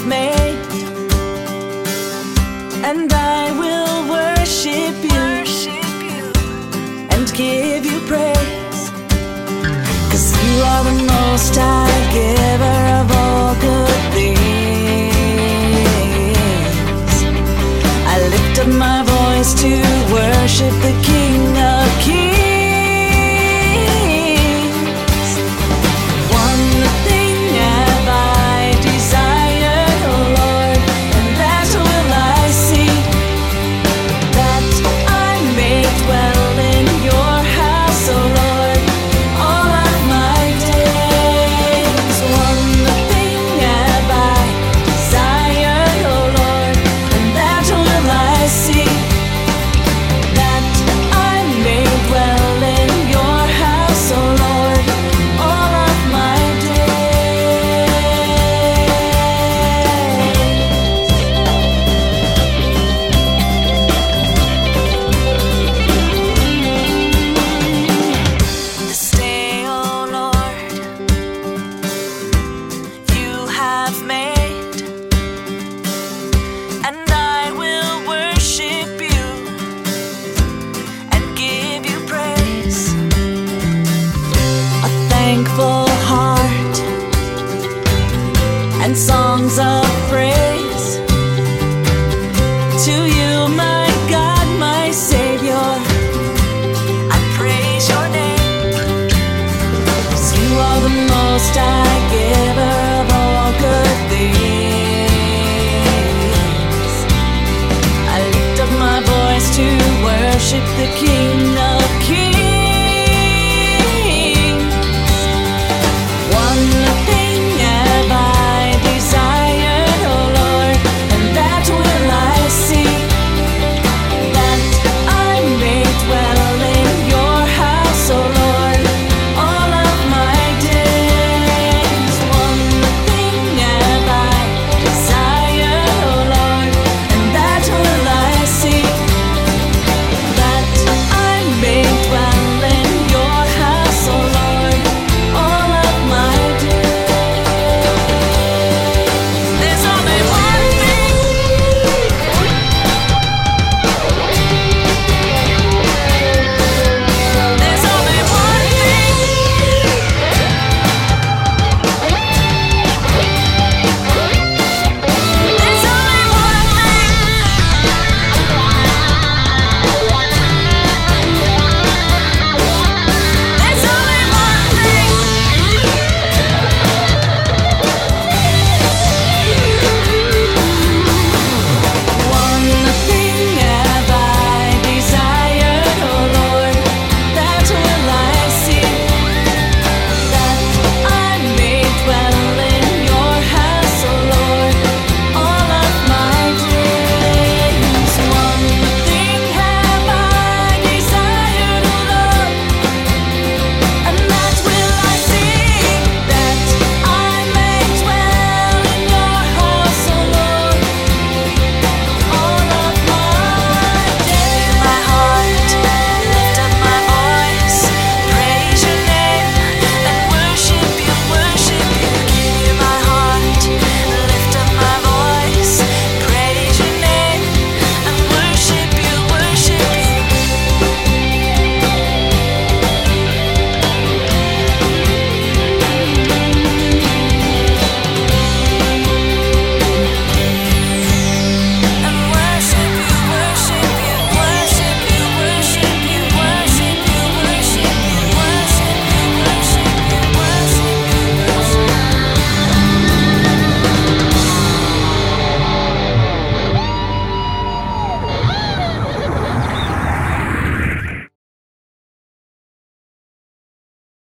made, and I will worship you and give you praise, 'cause you are the most high giver of all good things. I lift up my voice to worship the King of Kings. Thankful heart and songs of praise to you, my God, my Savior. I praise your name, 'cause you are the most high giver of all good things. I lift up my voice to worship the King.